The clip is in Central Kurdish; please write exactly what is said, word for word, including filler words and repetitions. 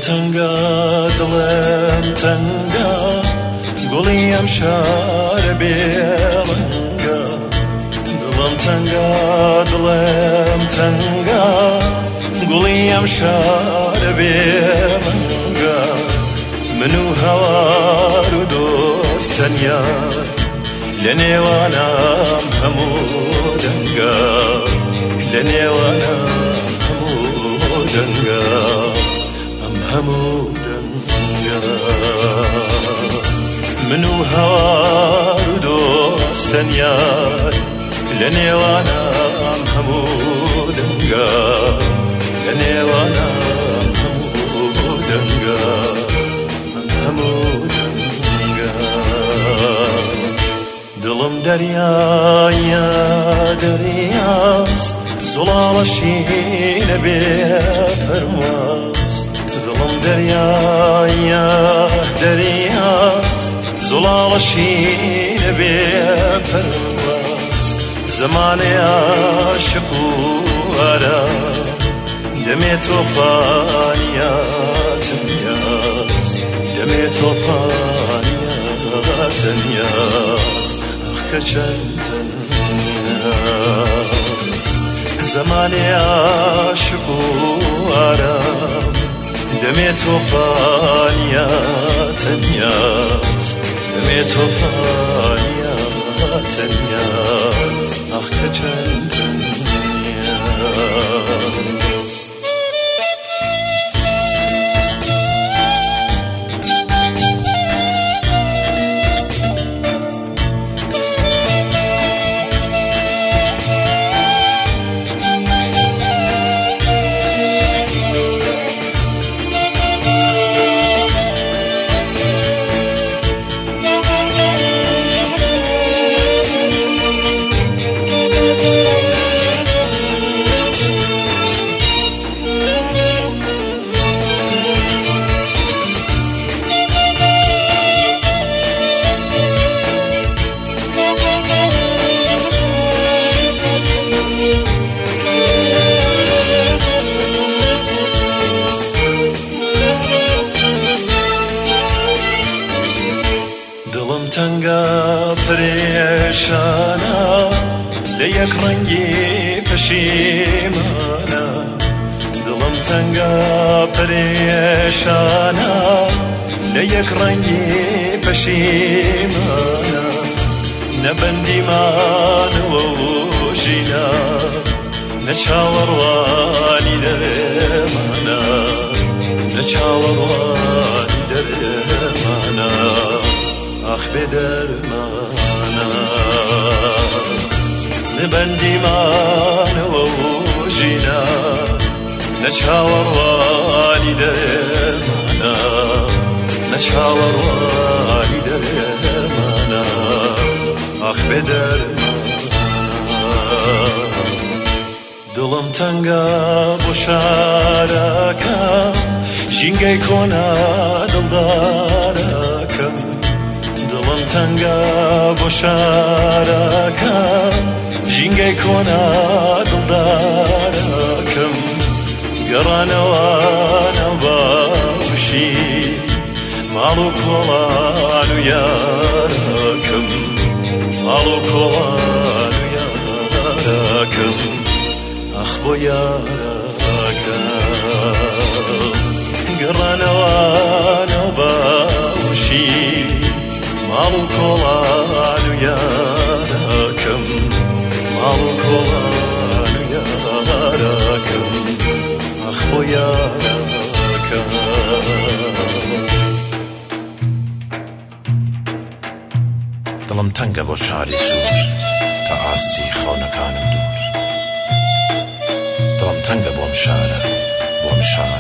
تەنگە دڵم تەنگە گوڵی ئەم شارە بێڵەنگە دڵم تەنگە دڵم تەنگە گوڵی ئەم شارە بێڵەنگە من و هەوار و دۆستەنیا لە نێوانم هەموو دەنگە لە نێوانم هەموو دەنگە ئەم هەموو دەنگە من و هەوار و دۆستەنیار لە نێوانم هەموو دەنگە لە نێوانم هەموو دەنگە ئەم هەموو دەنگە دڵم دەریایە دەریاست زوڵاڵەشی لەبێ پەرواز دڵم دەریایە دەریاست زوڵاڵەشی لەبێ پەرواز زەمانێ عاشق و ئارام دەمێ تۆفانیاتم یاس دەمێ تۆفانیاتم یاس ئەخ کە چەند تەنیاست زەمانێ عاشق و ئارام دەمێ تۆفانیاتم یاس دەمێ تۆفانیاتم یاس ئەخ کە چەند تەنیاست تەنگە پرێشانە لە یەک ڕەنگی پەشیمانە دڵم تەنگە پرێشانە لە یەک ڕەنگی پەشیمانە نەبەندیمانەوە و ژینە نە چاوەڕوانی دەرێمانە نە چاوەڕوانی دەرێمانە ئاخ بێدەرمانە نەبەندیمانەوە و ژینە نە چاوەڕوانی دەرێمانە نە چاوەڕوانی دەرێمانە ئاخ بێدەرمانە دڵم تەنگە بۆ شارەکەم ژینگەی کۆنا دڵدارەکەم دڵم تەنگە بۆ شارەکەم ژینگەی کۆنا دڵدارەکەم گەڕانەوانە باشی ماڵ و کۆڵان و یارەکەم ماڵ و کۆڵان و یارەکەم ئەخ بۆ یارەکەم گەڕانەوانە باشی ماڵ و کۆڵان و یارەکەم ماڵ و کۆڵان و یارەکەم ئەخ بۆ یارەکەم دڵم تەنگە بۆ شاری سوور کە ئاستی خەونەکانم دوور دڵم تەنگە بۆم شارە بۆم شار